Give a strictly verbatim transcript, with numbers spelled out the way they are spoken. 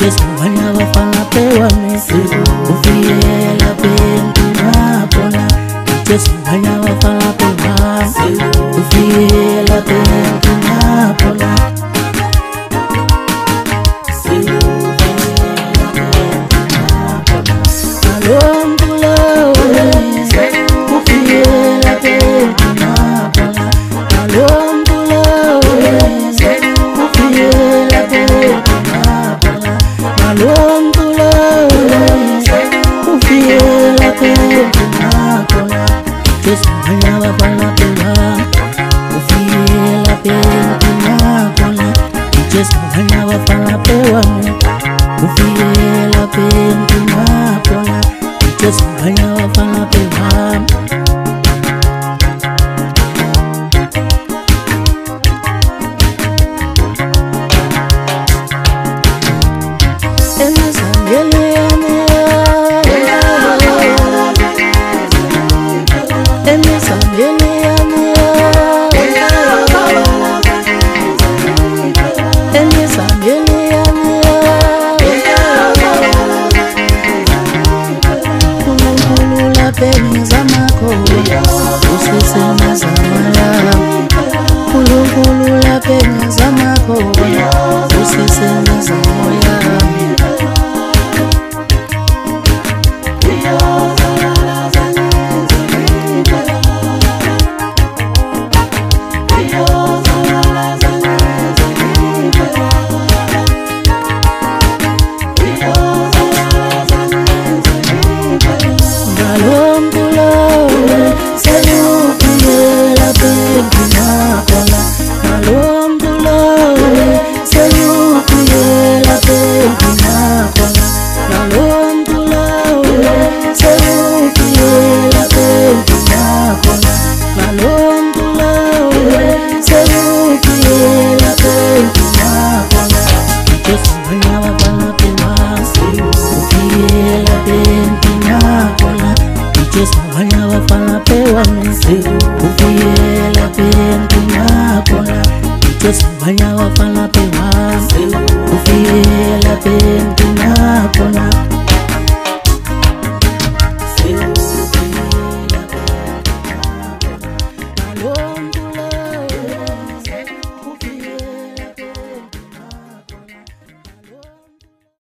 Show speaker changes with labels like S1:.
S1: Just when I was on a pay one, who feel a pain to Napona. Just when I was on a pay one, who feel a pain to Napona. Alone to love, who feel a pain to Napona. Alone to love, who feel a pain to Napona. Alone to love, who feel a pain to Napona. Just when I was on a pay one, who feel a pain to Napona. Just when I was on a pay one, who feel a pain to Napona. Just when I was on a pay one. Penza mako usisema zamala kulungulula penza mako usisema zamala just when I was on a pay one, who feel a pain to Napona. Just when I was on